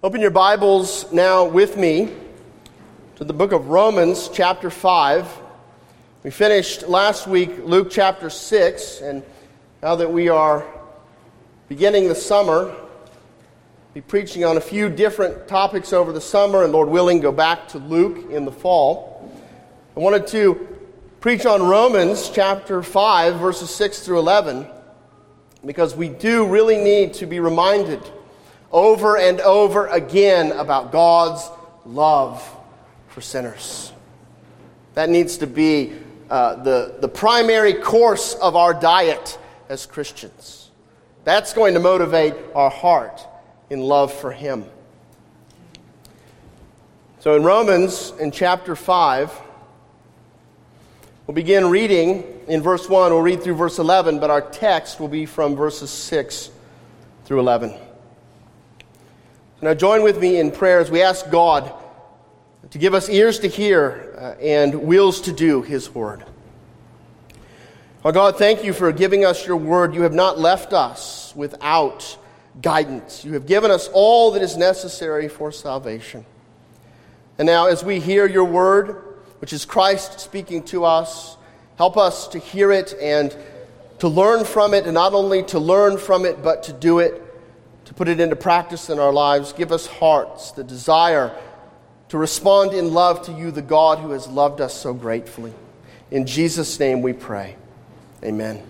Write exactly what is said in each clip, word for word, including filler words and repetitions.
Open your Bibles now with me to the book of Romans, chapter five. We finished last week Luke chapter six, and now that we are beginning the summer, we'll be preaching on a few different topics over the summer, and Lord willing, go back to Luke in the fall. I wanted to preach on Romans chapter five, verses six through eleven, because we do really need to be reminded over and over again about God's love for sinners. That needs to be uh, the, the primary course of our diet as Christians. That's going to motivate our heart in love for Him. So in Romans, in chapter five, we'll begin reading in verse one. We'll read through verse eleven, but our text will be from verses six through eleven. Now join with me in prayer as we ask God to give us ears to hear uh, and wills to do His word. Our God, thank you for giving us your word. You have not left us without guidance. You have given us all that is necessary for salvation. And now as we hear your word, which is Christ speaking to us, help us to hear it and to learn from it, and not only to learn from it, but to do it, to put it into practice in our lives. Give us hearts, the desire to respond in love to you, the God who has loved us so gratefully. In Jesus' name we pray. Amen.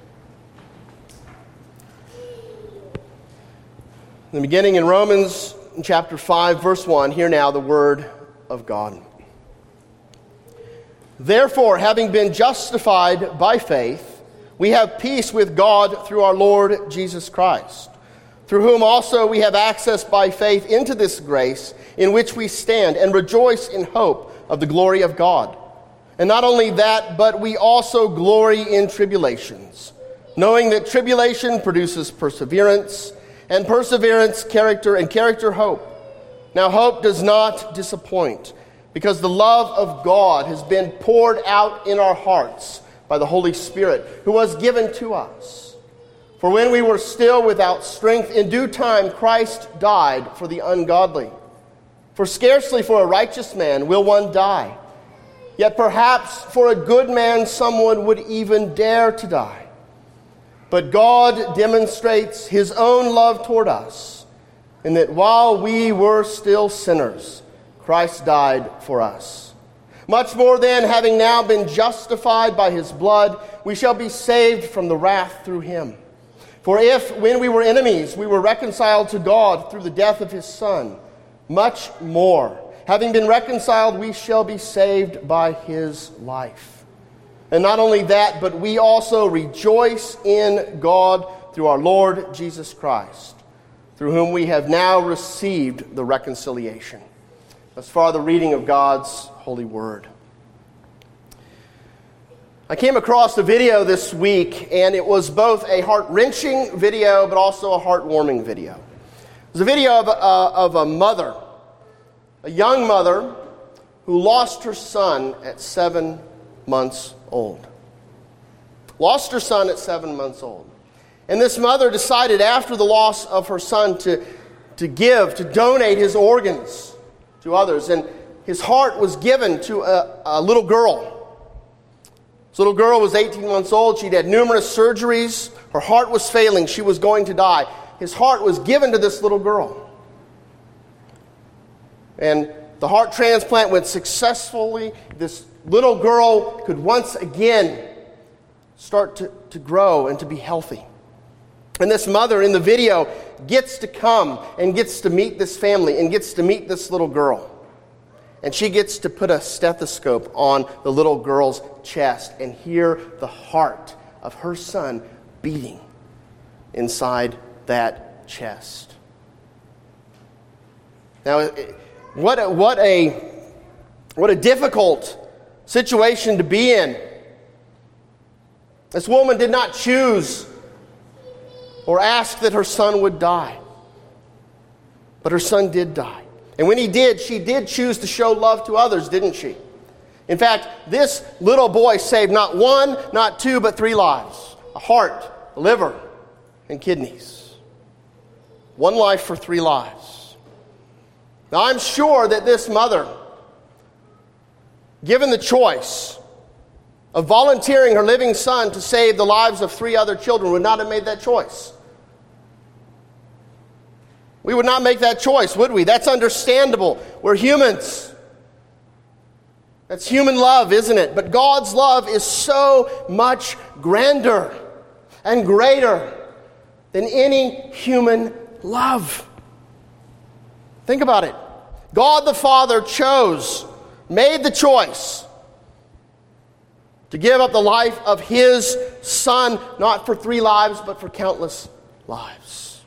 In the beginning in Romans in chapter five, verse one, hear now the word of God. Therefore, having been justified by faith, we have peace with God through our Lord Jesus Christ, through whom also we have access by faith into this grace in which we stand and rejoice in hope of the glory of God. And not only that, but we also glory in tribulations, knowing that tribulation produces perseverance, and perseverance character, and character hope. Now hope does not disappoint, because the love of God has been poured out in our hearts by the Holy Spirit, who was given to us. For when we were still without strength, in due time Christ died for the ungodly. For scarcely for a righteous man will one die. Yet perhaps for a good man someone would even dare to die. But God demonstrates His own love toward us, in that while we were still sinners, Christ died for us. Much more then, having now been justified by His blood, we shall be saved from the wrath through Him. For if, when we were enemies, we were reconciled to God through the death of His Son, much more, having been reconciled, we shall be saved by His life. And not only that, but we also rejoice in God through our Lord Jesus Christ, through whom we have now received the reconciliation. Thus far, the reading of God's holy word. I came across a video this week, and it was both a heart-wrenching video, but also a heartwarming video. It was a video of a, of a mother, a young mother, who lost her son at seven months old. Lost her son at seven months old. And this mother decided after the loss of her son to, to give, to donate his organs to others. And his heart was given to a, a little girl. This little girl was eighteen months old. She'd had numerous surgeries. Her heart was failing. She was going to die. His heart was given to this little girl. And the heart transplant went successfully. This little girl could once again start to, to grow and to be healthy. And this mother in the video gets to come and gets to meet this family and gets to meet this little girl. And she gets to put a stethoscope on the little girl's chest and hear the heart of her son beating inside that chest. Now, what a, what a, what a difficult situation to be in. This woman did not choose or ask that her son would die. But her son did die. And when he did, she did choose to show love to others, didn't she? In fact, this little boy saved not one, not two, but three lives. A heart, a liver, and kidneys. One life for three lives. Now, I'm sure that this mother, given the choice of volunteering her living son to save the lives of three other children, would not have made that choice. We would not make that choice, would we? That's understandable. We're humans. That's human love, isn't it? But God's love is so much grander and greater than any human love. Think about it. God the Father chose, made the choice to give up the life of His Son, not for three lives, but for countless lives.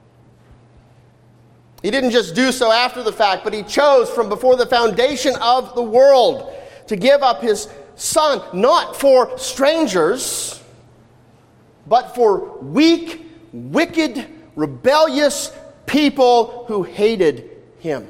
He didn't just do so after the fact, but He chose from before the foundation of the world to give up His Son, not for strangers, but for weak, wicked, rebellious people who hated Him.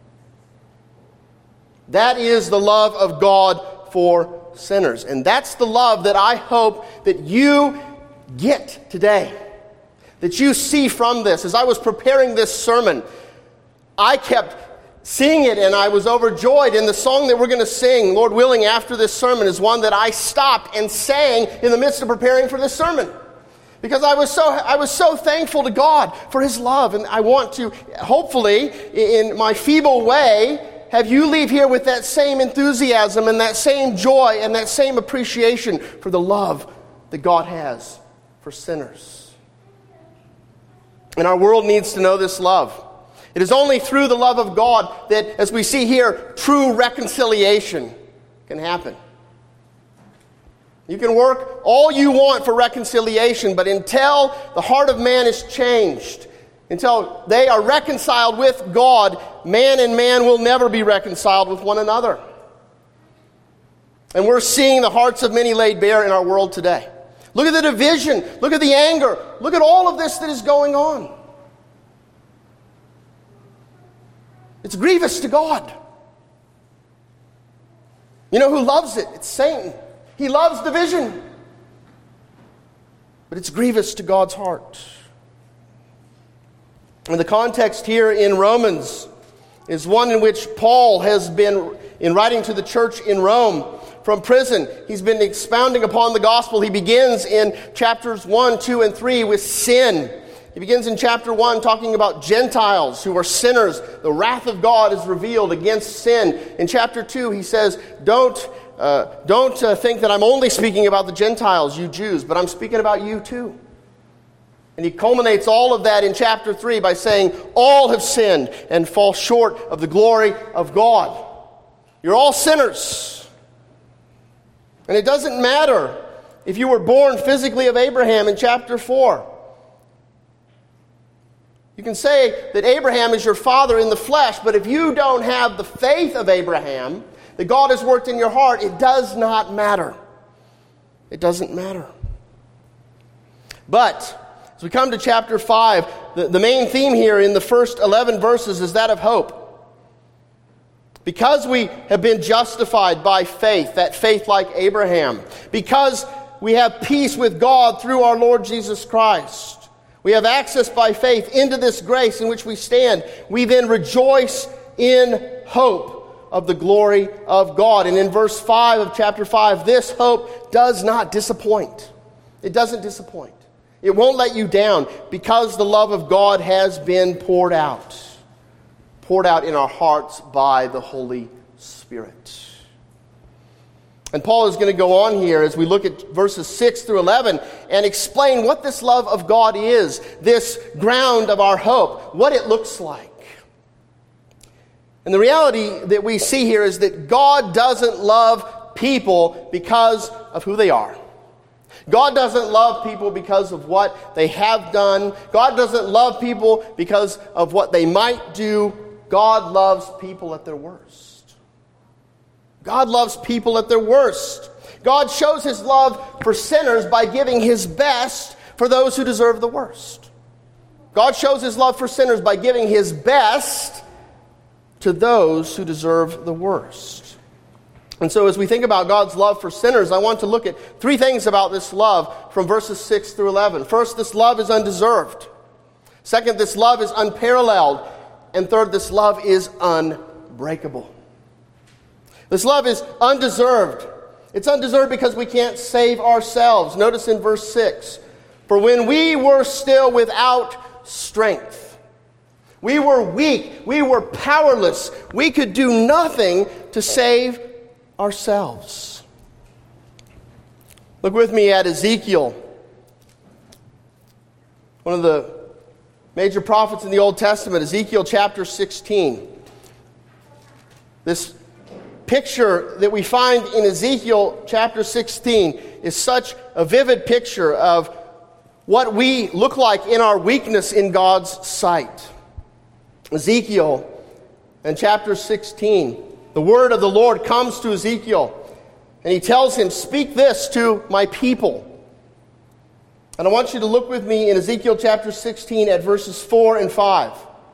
That is the love of God for sinners. And that's the love that I hope that you get today. That you see from this. As I was preparing this sermon, I kept seeing it and I was overjoyed. And the song that we're going to sing, Lord willing, after this sermon is one that I stopped and sang in the midst of preparing for this sermon. Because I was so I was so thankful to God for His love. And I want to, hopefully, in my feeble way, have you leave here with that same enthusiasm and that same joy and that same appreciation for the love that God has for sinners. And our world needs to know this love. It is only through the love of God that, as we see here, true reconciliation can happen. You can work all you want for reconciliation, but until the heart of man is changed, until they are reconciled with God, man and man will never be reconciled with one another. And we're seeing the hearts of many laid bare in our world today. Look at the division. Look at the anger. Look at all of this that is going on. It's grievous to God. You know who loves it? It's Satan. He loves division. But it's grievous to God's heart. And the context here in Romans is one in which Paul has been, in writing to the church in Rome from prison, he's been expounding upon the gospel. He begins in chapters one, two, and three with sin. He begins in chapter one talking about Gentiles who are sinners. The wrath of God is revealed against sin. In chapter two, he says, don't, uh, don't uh, think that I'm only speaking about the Gentiles, you Jews, but I'm speaking about you too. And he culminates all of that in chapter three by saying, all have sinned and fall short of the glory of God. You're all sinners. And it doesn't matter if you were born physically of Abraham in chapter four. You can say that Abraham is your father in the flesh, but if you don't have the faith of Abraham that God has worked in your heart, it does not matter. It doesn't matter. But as we come to chapter five, the, the main theme here in the first eleven verses is that of hope. Because we have been justified by faith, that faith like Abraham, because we have peace with God through our Lord Jesus Christ, we have access by faith into this grace in which we stand, we then rejoice in hope of the glory of God. And in verse five of chapter five, this hope does not disappoint. It doesn't disappoint. It won't let you down because the love of God has been poured out. Poured out in our hearts by the Holy Spirit. And Paul is going to go on here as we look at verses six through eleven and explain what this love of God is, this ground of our hope, what it looks like. And the reality that we see here is that God doesn't love people because of who they are. God doesn't love people because of what they have done. God doesn't love people because of what they might do. God loves people at their worst. God loves people at their worst. God shows His love for sinners by giving His best for those who deserve the worst. God shows His love for sinners by giving His best to those who deserve the worst. And so as we think about God's love for sinners, I want to look at three things about this love from verses six through eleven. First, this love is undeserved. Second, this love is unparalleled. And third, this love is unbreakable. This love is undeserved. It's undeserved because we can't save ourselves. Notice in verse six, for when we were still without strength, we were weak, we were powerless, we could do nothing to save ourselves. Look with me at Ezekiel, one of the major prophets in the Old Testament, Ezekiel chapter sixteen. This picture that we find in Ezekiel chapter sixteen is such a vivid picture of what we look like in our weakness in God's sight. Ezekiel in chapter sixteen, the word of the Lord comes to Ezekiel, and he tells him, "Speak this to my people." And I want you to look with me in Ezekiel chapter sixteen at verses four and five.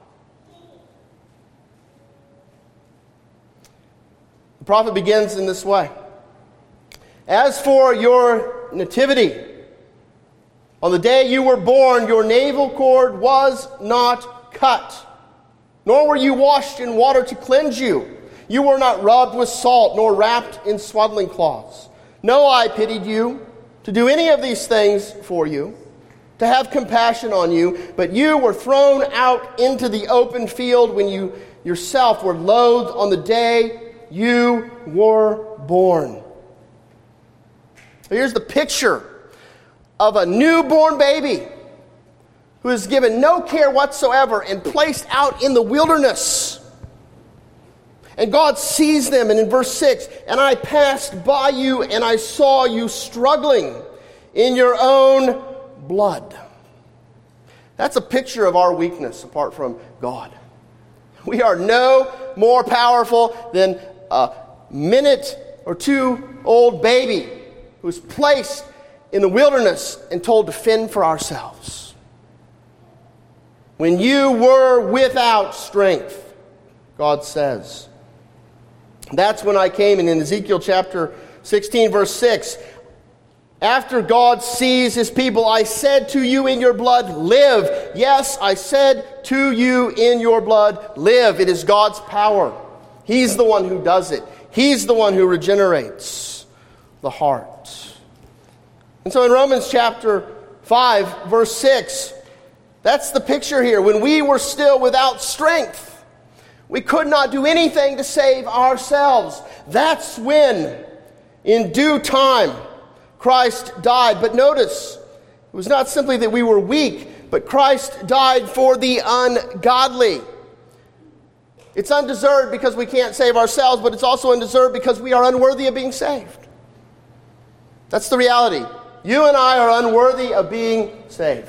The prophet begins in this way. As for your nativity, on the day you were born, your navel cord was not cut, nor were you washed in water to cleanse you. You were not rubbed with salt, nor wrapped in swaddling cloths. No eye pitied you to do any of these things for you, to have compassion on you, but you were thrown out into the open field when you yourself were loathed on the day you were born. So here's the picture of a newborn baby who is given no care whatsoever and placed out in the wilderness. And God sees them, and in verse six, and I passed by you and I saw you struggling in your own blood. That's a picture of our weakness apart from God. We are no more powerful than a minute or two old baby who's placed in the wilderness and told to fend for ourselves. When you were without strength, God says. That's when I came, and in Ezekiel chapter sixteen, verse six, after God sees his people, I said to you in your blood, live. Yes, I said to you in your blood, live. It is God's power. He's the one who does it. He's the one who regenerates the heart. And so in Romans chapter five, verse six, that's the picture here. When we were still without strength, we could not do anything to save ourselves. That's when, in due time, Christ died. But notice, it was not simply that we were weak, but Christ died for the ungodly. It's undeserved because we can't save ourselves, but it's also undeserved because we are unworthy of being saved. That's the reality. You and I are unworthy of being saved.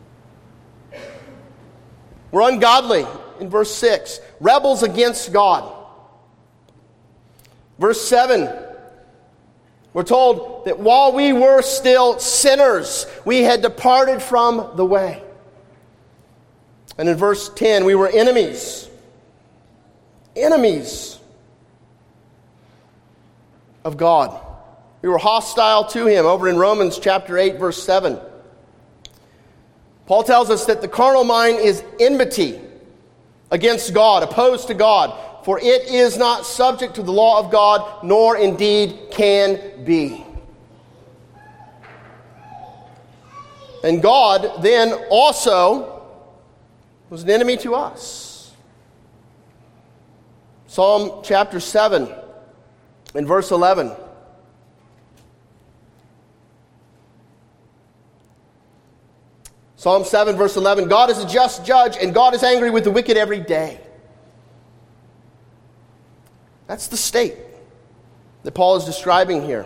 We're ungodly, in verse six. Rebels against God. Verse seven. We're told that while we were still sinners, we had departed from the way. And in verse ten, we were enemies. Enemies of God. We were hostile to him. Over in Romans chapter eight, verse seven. Paul tells us that the carnal mind is enmity against God, opposed to God. For it is not subject to the law of God, nor indeed can be. And God then also was an enemy to us. Psalm chapter seven and verse eleven. Psalm seven, verse eleven, God is a just judge, and God is angry with the wicked every day. That's the state that Paul is describing here.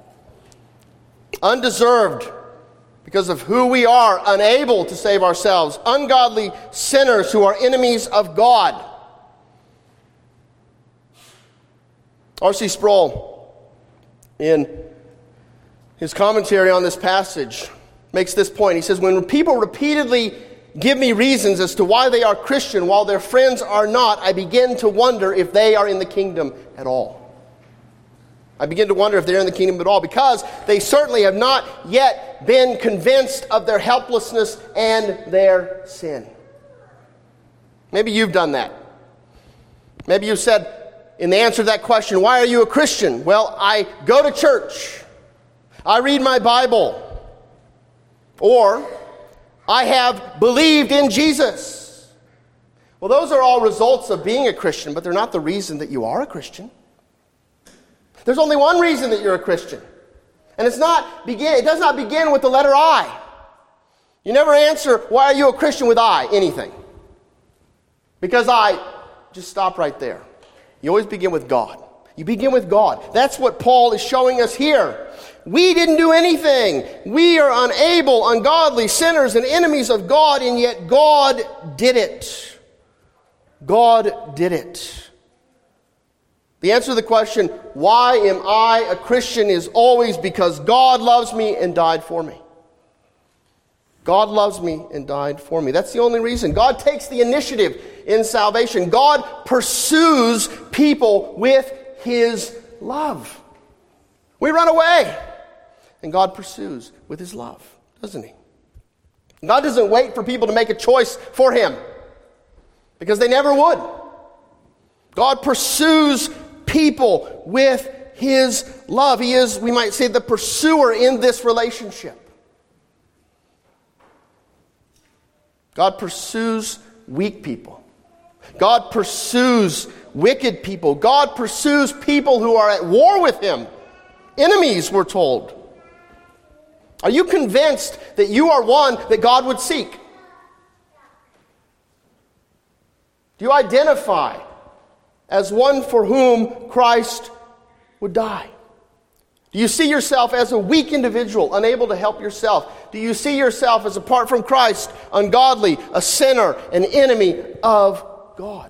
Undeserved because of who we are, unable to save ourselves. Ungodly sinners who are enemies of God. R C Sproul, in his commentary on this passage, makes this point. He says, when people repeatedly give me reasons as to why they are Christian while their friends are not, I begin to wonder if they are in the kingdom at all. I begin to wonder if they're in the kingdom at all, because they certainly have not yet been convinced of their helplessness and their sin. Maybe you've done that. Maybe you said, in the answer to that question, why are you a Christian? Well, I go to church. I read my Bible. Or, I have believed in Jesus. Well, those are all results of being a Christian, but they're not the reason that you are a Christian. There's only one reason that you're a Christian. And it's not begin, it does not begin with the letter I. You never answer, why are you a Christian with I, anything. Because I, just stop right there. You always begin with God. You begin with God. That's what Paul is showing us here. We didn't do anything. We are unable, ungodly, sinners, and enemies of God, and yet God did it. God did it. The answer to the question, why am I a Christian, is always because God loves me and died for me. God loves me and died for me. That's the only reason. God takes the initiative in salvation. God pursues people with His love. We run away, and God pursues with His love, doesn't He? God doesn't wait for people to make a choice for Him, because they never would. God pursues people with His love. He is, we might say, the pursuer in this relationship. God pursues weak people. God pursues wicked people. God pursues people who are at war with Him. Enemies, we're told. Are you convinced that you are one that God would seek? Do you identify as one for whom Christ would die? Do you see yourself as a weak individual, unable to help yourself? Do you see yourself as, apart from Christ, ungodly, a sinner, an enemy of God?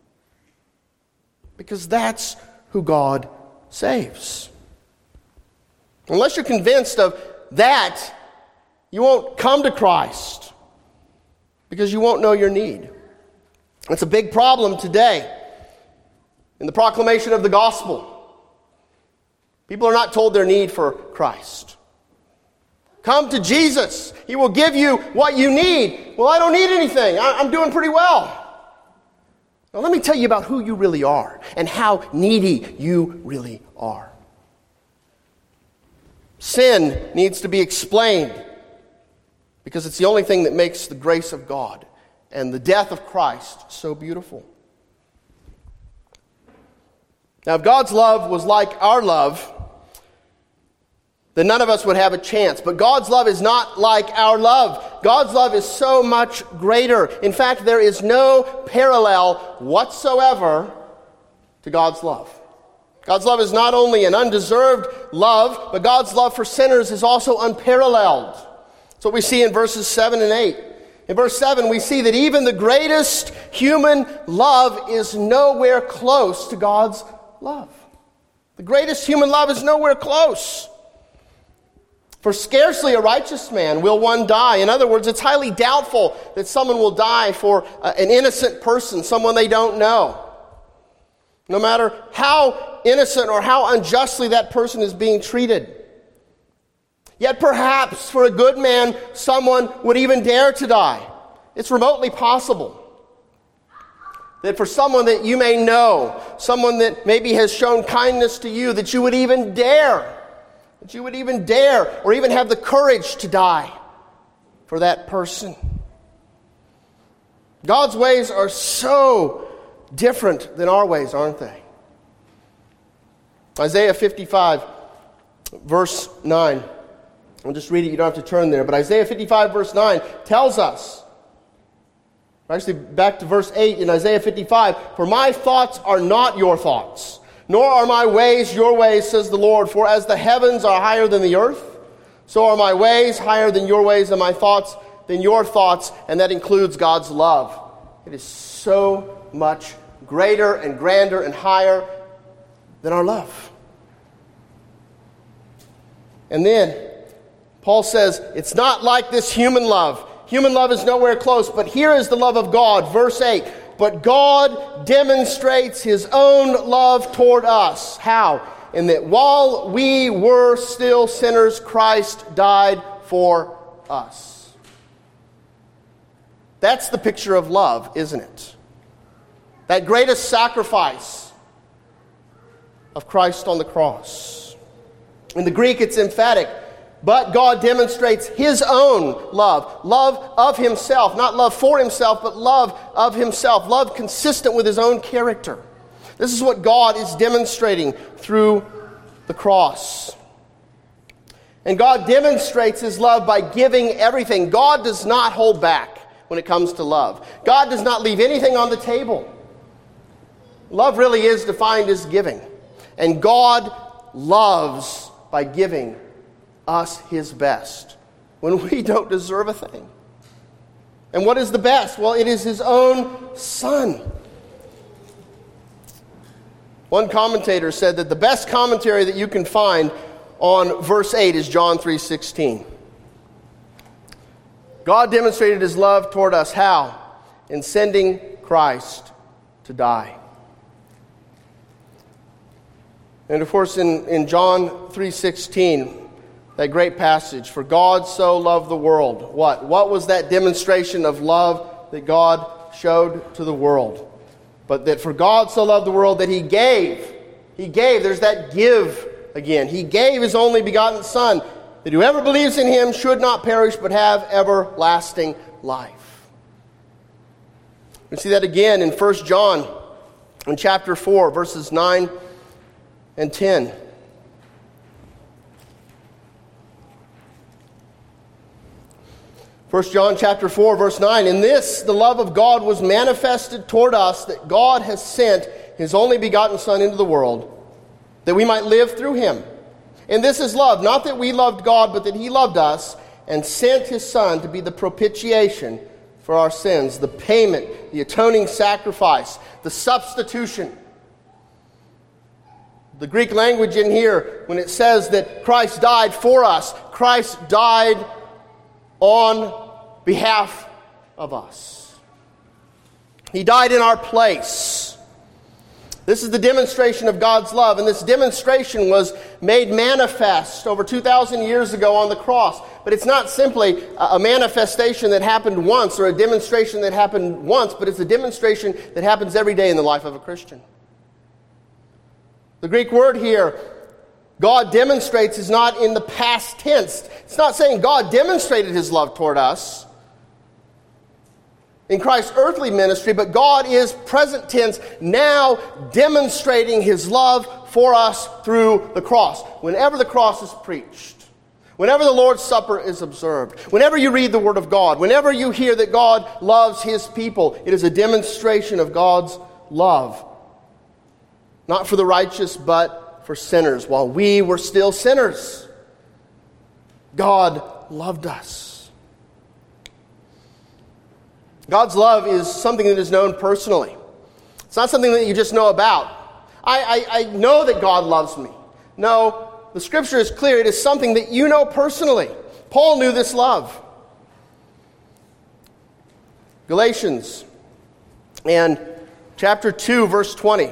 Because that's who God saves. Unless you're convinced of that, you won't come to Christ, because you won't know your need. It's a big problem today in the proclamation of the gospel. People are not told their need for Christ. Come to Jesus. He will give you what you need. Well, I don't need anything. I'm doing pretty well. Now, let me tell you about who you really are and how needy you really are. Sin needs to be explained, because it's the only thing that makes the grace of God and the death of Christ so beautiful. Now, if God's love was like our love, then none of us would have a chance. But God's love is not like our love. God's love is so much greater. In fact, there is no parallel whatsoever to God's love. God's love is not only an undeserved love, but God's love for sinners is also unparalleled. That's what we see in verses seven and eight. In verse seven, we see that even the greatest human love is nowhere close to God's love. The greatest human love is nowhere close. For scarcely a righteous man will one die. In other words, it's highly doubtful that someone will die for uh, an innocent person, someone they don't know. No matter how innocent or how unjustly that person is being treated. Yet perhaps for a good man, someone would even dare to die. It's remotely possible that for someone that you may know, someone that maybe has shown kindness to you, that you would even dare That you would even dare or even have the courage to die for that person. God's ways are so different than our ways, aren't they? Isaiah fifty-five, verse nine. I'll just read it. You don't have to turn there. But Isaiah fifty-five, verse nine tells us, actually back to verse eight in Isaiah fifty-five, for my thoughts are not your thoughts, nor are my ways your ways, says the Lord. For as the heavens are higher than the earth, so are my ways higher than your ways, and my thoughts than your thoughts. And that includes God's love. It is so much greater and grander and higher than our love. And then Paul says, it's not like this human love. Human love is nowhere close, but here is the love of God. Verse eight. But God demonstrates His own love toward us. How? In that while we were still sinners, Christ died for us. That's the picture of love, isn't it? that greatest sacrifice of Christ on the cross. In the Greek, it's emphatic. But God demonstrates His own love. Love of Himself. Not love for Himself, but love of Himself. Love consistent with His own character. This is what God is demonstrating through the cross. And God demonstrates His love by giving everything. God does not hold back when it comes to love. God does not leave anything on the table. Love really is defined as giving. And God loves by giving us His best when we don't deserve a thing. And what is the best? Well, it is His own Son. One commentator said that the best commentary that you can find on verse eight is John three sixteen. God demonstrated His love toward us how? In sending Christ to die. And of course in, in John three sixteen, that great passage, for God so loved the world. What? What was that demonstration of love that God showed to the world? But that for God so loved the world that He gave. He gave. There's that give again. He gave His only begotten Son, that whoever believes in Him should not perish but have everlasting life. We see that again in First John in chapter four, verses nine and ten. First John chapter four, verse nine, in this the love of God was manifested toward us, that God has sent His only begotten Son into the world, that we might live through Him. And this is love, not that we loved God, but that He loved us and sent His Son to be the propitiation for our sins, the payment, the atoning sacrifice, the substitution. The Greek language in here, when it says that Christ died for us, Christ died on behalf of us. He died in our place. This is the demonstration of God's love, and this demonstration was made manifest over two thousand years ago on the cross. But it's not simply a manifestation that happened once or a demonstration that happened once, but it's a demonstration that happens every day in the life of a Christian. The Greek word here, God demonstrates, is not in the past tense. It's not saying God demonstrated His love toward us in Christ's earthly ministry, but God is present tense now demonstrating His love for us through the cross. Whenever the cross is preached, whenever the Lord's Supper is observed, whenever you read the Word of God, whenever you hear that God loves His people, it is a demonstration of God's love. Not for the righteous, but for sinners. While we were still sinners, God loved us. God's love is something that is known personally. It's not something that you just know about. I, I, I know that God loves me. No, the Scripture is clear. It is something that you know personally. Paul knew this love. Galatians and chapter two, verse twenty.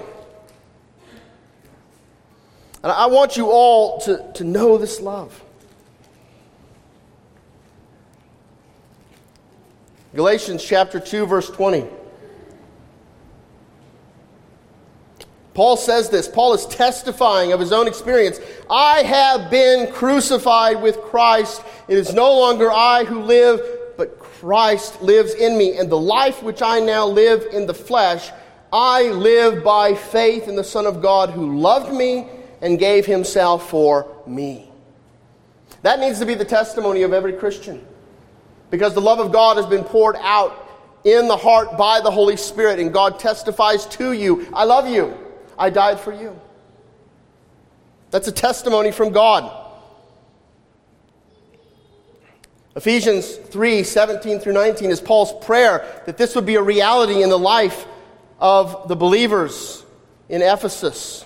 And I want you all to, to know this love. Galatians chapter two, verse twenty. Paul says this. Paul is testifying of his own experience. I have been crucified with Christ. It is no longer I who live, but Christ lives in me. And the life which I now live in the flesh, I live by faith in the Son of God who loved me and gave Himself for me. That needs to be the testimony of every Christian, because the love of God has been poured out in the heart by the Holy Spirit, and God testifies to you, I love you, I died for you. That's a testimony from God. Ephesians three, seventeen through nineteen is Paul's prayer that this would be a reality in the life of the believers in Ephesus.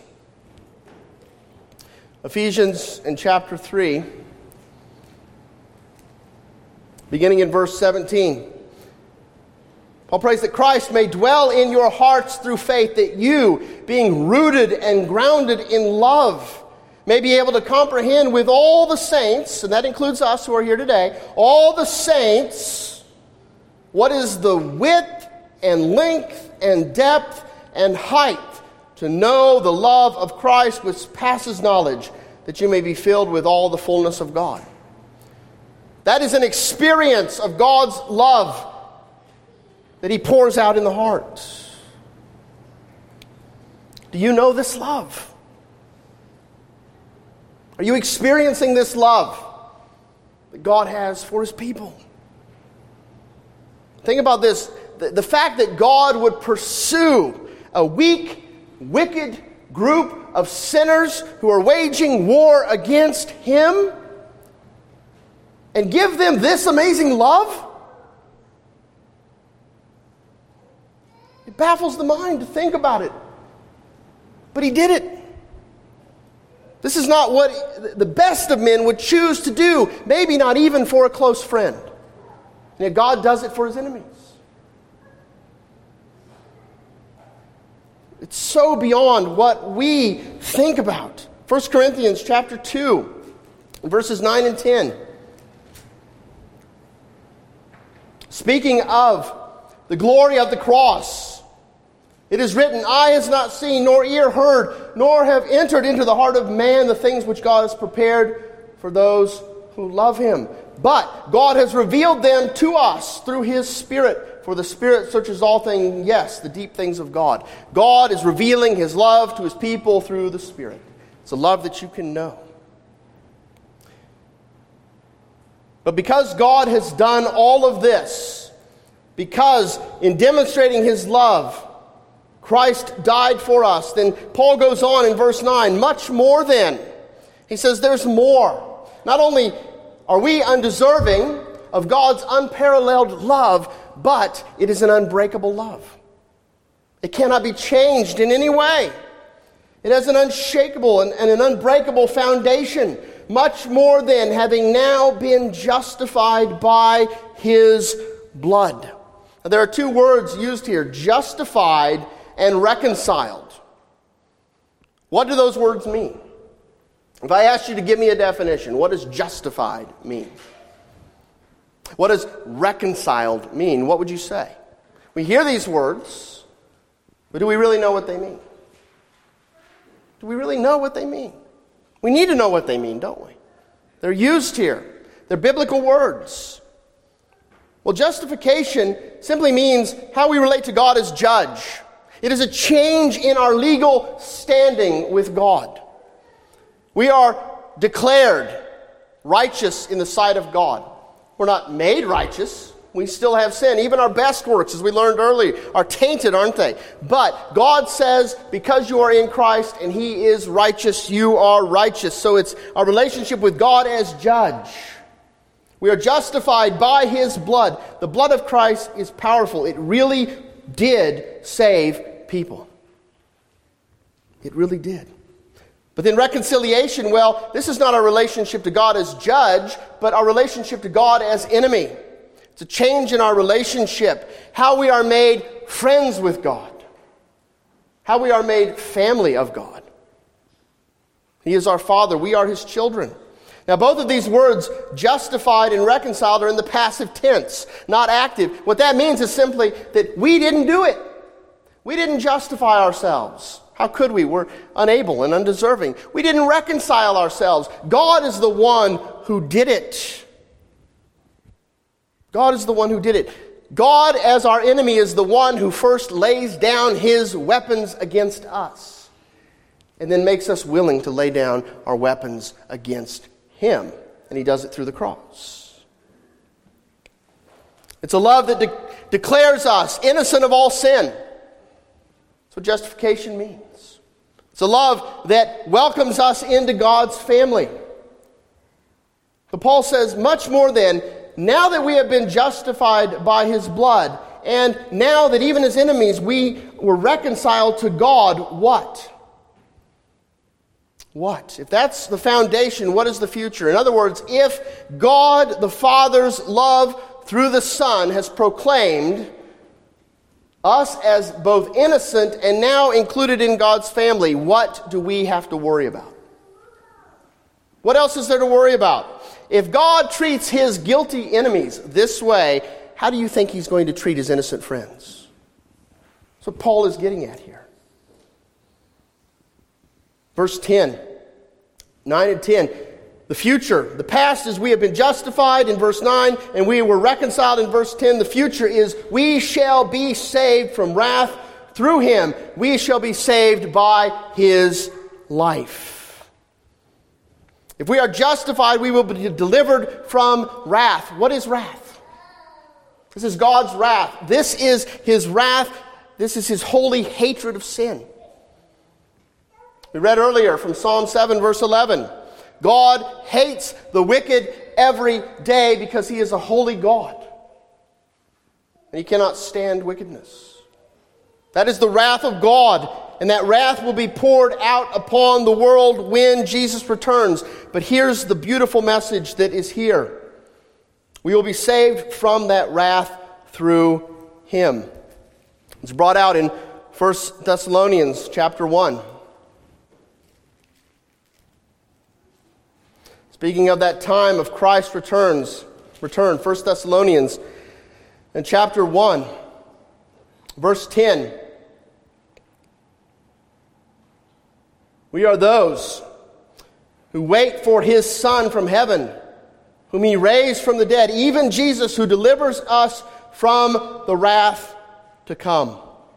Ephesians in chapter three, beginning in verse seventeen. Paul prays that Christ may dwell in your hearts through faith, that you, being rooted and grounded in love, may be able to comprehend with all the saints, and that includes us who are here today, all the saints, what is the width and length and depth and height, to know the love of Christ which passes knowledge, that you may be filled with all the fullness of God. That is an experience of God's love that He pours out in the heart. Do you know this love? Are you experiencing this love that God has for His people? Think about this. The, the fact that God would pursue a weak, wicked group of sinners who are waging war against Him and give them this amazing love? It baffles the mind to think about it. But He did it. This is not what the best of men would choose to do, maybe not even for a close friend. And yet God does it for His enemies. It's so beyond what we think about. First Corinthians chapter two, verses nine and ten. Speaking of the glory of the cross, it is written, "Eye has not seen, nor ear heard, nor have entered into the heart of man the things which God has prepared for those who love Him. But God has revealed them to us through His Spirit. For the Spirit searches all things, yes, the deep things of God." God is revealing His love to His people through the Spirit. It's a love that you can know. But because God has done all of this, because in demonstrating His love, Christ died for us, then Paul goes on in verse nine, much more then. He says there's more. Not only are we undeserving of God's unparalleled love, but it is an unbreakable love. It cannot be changed in any way. It has an unshakable and, and an unbreakable foundation. Much more than having now been justified by His blood. Now, there are two words used here, justified and reconciled. What do those words mean? If I asked you to give me a definition, what does justified mean? What does reconciled mean? What would you say? We hear these words, but do we really know what they mean? Do we really know what they mean? We need to know what they mean, don't we? They're used here. They're biblical words. Well, justification simply means how we relate to God as judge. It is a change in our legal standing with God. We are declared righteous in the sight of God. We're not made righteous. We still have sin. Even our best works, as we learned earlier, are tainted, aren't they? But God says, because you are in Christ and He is righteous, you are righteous. So it's our relationship with God as judge. We are justified by His blood. The blood of Christ is powerful. It really did save people. It really did. But then reconciliation, well, this is not our relationship to God as judge, but our relationship to God as enemy. It's a change in our relationship. How we are made friends with God. How we are made family of God. He is our Father. We are His children. Now, both of these words, justified and reconciled, are in the passive tense, not active. What that means is simply that we didn't do it. We didn't justify ourselves. How could we? We're unable and undeserving. We didn't reconcile ourselves. God is the one who did it. God is the one who did it. God, as our enemy, is the one who first lays down His weapons against us and then makes us willing to lay down our weapons against Him. And He does it through the cross. It's a love that de- declares us innocent of all sin. That's what justification means. It's a love that welcomes us into God's family. But Paul says, much more than, now that we have been justified by His blood, and now that even as enemies we were reconciled to God, what? What? If that's the foundation, what is the future? In other words, if God the Father's love through the Son has proclaimed us as both innocent and now included in God's family, what do we have to worry about? What else is there to worry about? If God treats His guilty enemies this way, how do you think He's going to treat His innocent friends? That's what Paul is getting at here. Verse ten, nine and ten. The future, the past is we have been justified in verse nine, and we were reconciled in verse ten. The future is we shall be saved from wrath through him. We shall be saved by his life. If we are justified, we will be delivered from wrath. What is wrath? This is God's wrath. This is his wrath. This is his holy hatred of sin. We read earlier from Psalm seven, verse eleven. God hates the wicked every day because he is a holy God. And he cannot stand wickedness. That is the wrath of God. And that wrath will be poured out upon the world when Jesus returns. But here's the beautiful message that is here. We will be saved from that wrath through him. It's brought out in First Thessalonians chapter one. Speaking of that time of Christ's returns, return, First Thessalonians in chapter one, verse ten. We are those who wait for his Son from heaven, whom he raised from the dead, even Jesus, who delivers us from the wrath to come.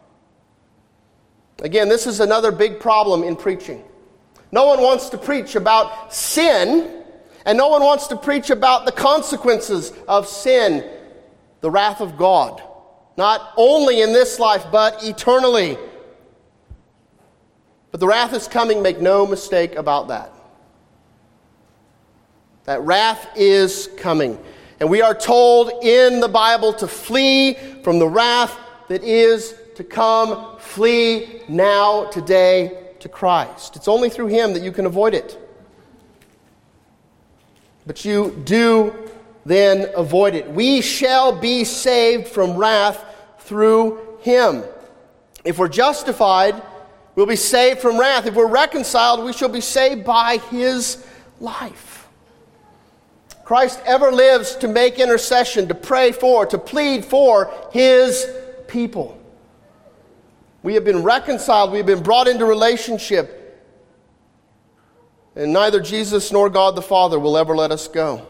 Again, this is another big problem in preaching. No one wants to preach about sin, and no one wants to preach about the consequences of sin, the wrath of God, not only in this life, but eternally. But the wrath is coming, make no mistake about that. That wrath is coming. And we are told in the Bible to flee from the wrath that is to come. Flee now, today, to Christ. It's only through him that you can avoid it. But you do then avoid it. We shall be saved from wrath through him. If we're justified, we'll be saved from wrath. If we're reconciled, we shall be saved by his life. Christ ever lives to make intercession, to pray for, to plead for his people. We have been reconciled. We have been brought into relationship. And neither Jesus nor God the Father will ever let us go.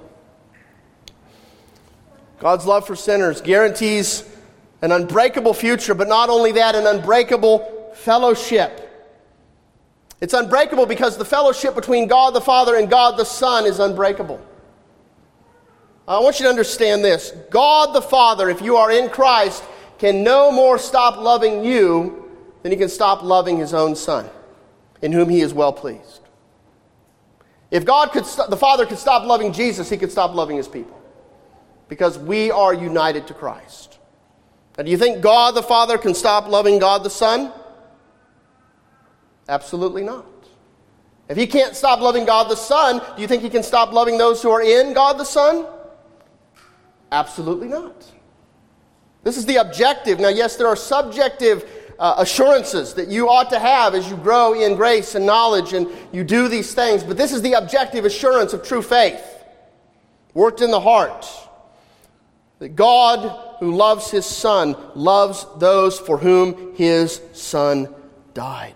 God's love for sinners guarantees an unbreakable future, but not only that, an unbreakable fellowship. It's unbreakable because the fellowship between God the Father and God the Son is unbreakable. I want you to understand this. God the Father, if you are in Christ, can no more stop loving you than he can stop loving his own Son, in whom he is well pleased. If God could, st- the Father could stop loving Jesus, he could stop loving his people. Because we are united to Christ. Now, do you think God the Father can stop loving God the Son? Absolutely not. If he can't stop loving God the Son, do you think he can stop loving those who are in God the Son? Absolutely not. This is the objective. Now, yes, there are subjective uh, assurances that you ought to have as you grow in grace and knowledge and you do these things. But this is the objective assurance of true faith, worked in the heart. That God, who loves his Son, loves those for whom his Son died.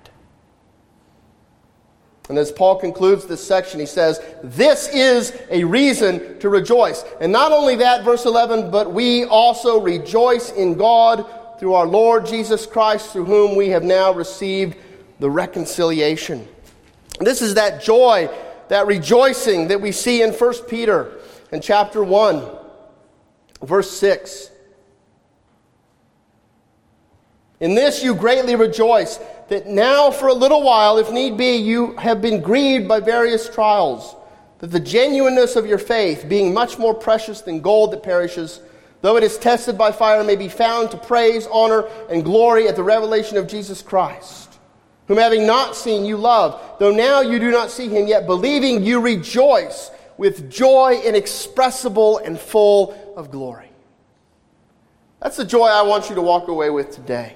And as Paul concludes this section, he says, this is a reason to rejoice. And not only that, verse eleven, but we also rejoice in God through our Lord Jesus Christ, through whom we have now received the reconciliation. This is that joy, that rejoicing that we see in First Peter in chapter one, verse six. In this you greatly rejoice, that now for a little while, if need be, you have been grieved by various trials, that the genuineness of your faith, being much more precious than gold that perishes, though it is tested by fire, may be found to praise, honor, and glory at the revelation of Jesus Christ, whom having not seen you love, though now you do not see him, yet believing you rejoice with joy inexpressible and full of glory. That's the joy I want you to walk away with today.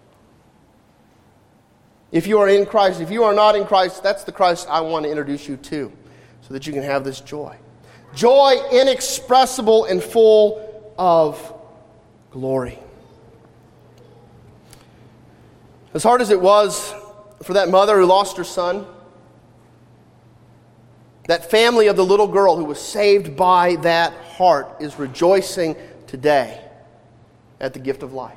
If you are in Christ, if you are not in Christ, that's the Christ I want to introduce you to, so that you can have this joy. Joy inexpressible and full of glory. As hard as it was for that mother who lost her son, That family of the little girl who was saved by that heart is rejoicing today at the gift of life.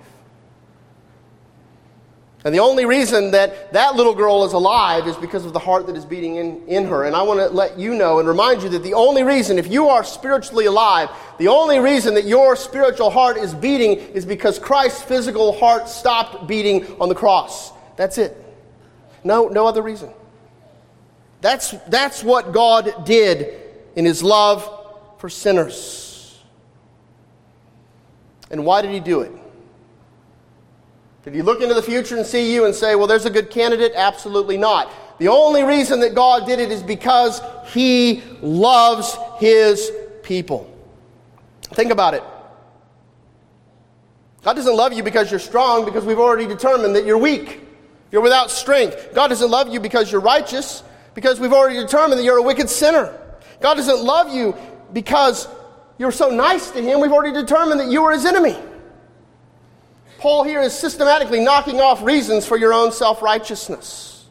And the only reason that that little girl is alive is because of the heart that is beating in, in her. And I want to let you know and remind you that the only reason, if you are spiritually alive, the only reason that your spiritual heart is beating is because Christ's physical heart stopped beating on the cross. That's it. No, no other reason. That's, that's what God did in His love for sinners. And why did He do it? Did He look into the future and see you and say, well, there's a good candidate? Absolutely not. The only reason that God did it is because He loves His people. Think about it. God doesn't love you because you're strong, because we've already determined that you're weak. You're without strength. God doesn't love you because you're righteous, because we've already determined that you're a wicked sinner. God doesn't love you because you're so nice to Him. We've already determined that you are His enemy. Paul here is systematically knocking off reasons for your own self-righteousness.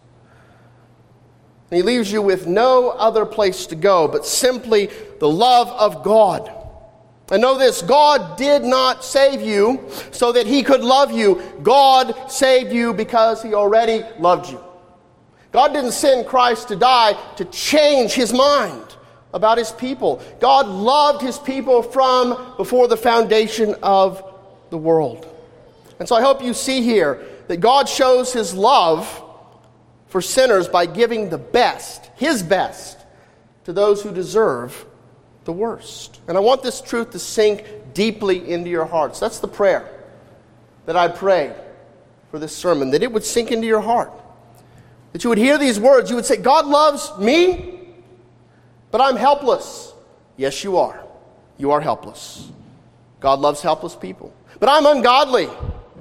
And he leaves you with no other place to go but simply the love of God. And know this, God did not save you so that He could love you. God saved you because He already loved you. God didn't send Christ to die to change His mind about His people. God loved His people from before the foundation of the world. And so I hope you see here that God shows His love for sinners by giving the best, His best, to those who deserve the worst. And I want this truth to sink deeply into your hearts. That's the prayer that I prayed for this sermon, that it would sink into your heart. That you would hear these words. You would say, God loves me, but I'm helpless. Yes, you are. You are helpless. God loves helpless people. But I'm ungodly.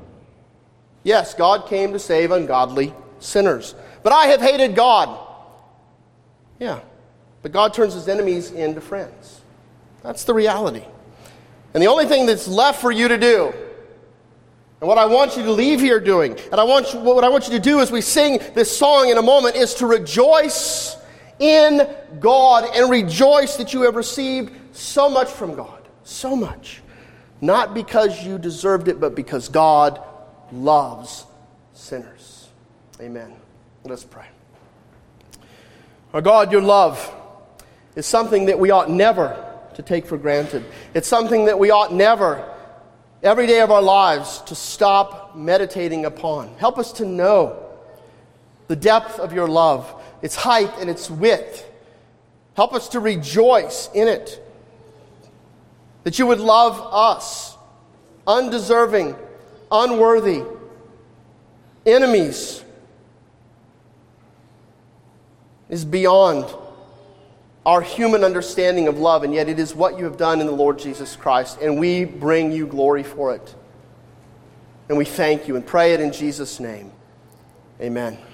Yes, God came to save ungodly sinners. But I have hated God. Yeah, but God turns His enemies into friends. That's the reality. And the only thing that's left for you to do, and what I want you to leave here doing, and I want you, what I want you to do as we sing this song in a moment, is to rejoice in God and rejoice that you have received so much from God. So much. Not because you deserved it, but because God loves sinners. Amen. Let us pray. Our God, your love is something that we ought never to take for granted. It's something that we ought never, every day of our lives, to stop meditating upon. Help us to know the depth of your love, its height and its width. Help us to rejoice in it. That you would love us, undeserving, unworthy, enemies, is beyond our human understanding of love, and yet it is what you have done in the Lord Jesus Christ, and we bring you glory for it. And we thank you and pray it in Jesus' name. Amen.